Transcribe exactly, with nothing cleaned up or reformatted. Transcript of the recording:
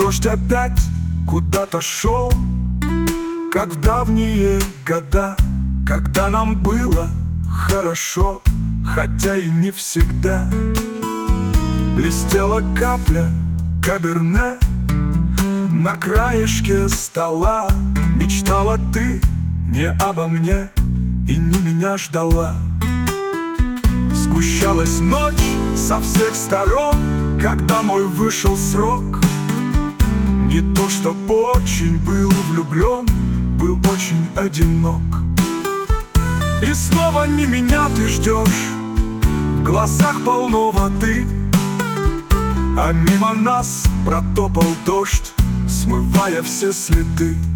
дождь опять куда-то шел, как в давние года, когда нам было хорошо, хотя и не всегда. Блестела капля каберне на краешке стола. Мечтала ты не обо мне и не меня ждала. Сгущалась ночь со всех сторон, когда мой вышел срок. Не то чтоб очень был влюблен, был очень одинок. И снова не меня ты ждешь, в глазах полно воды, а мимо нас протопал дождь, смывая все следы.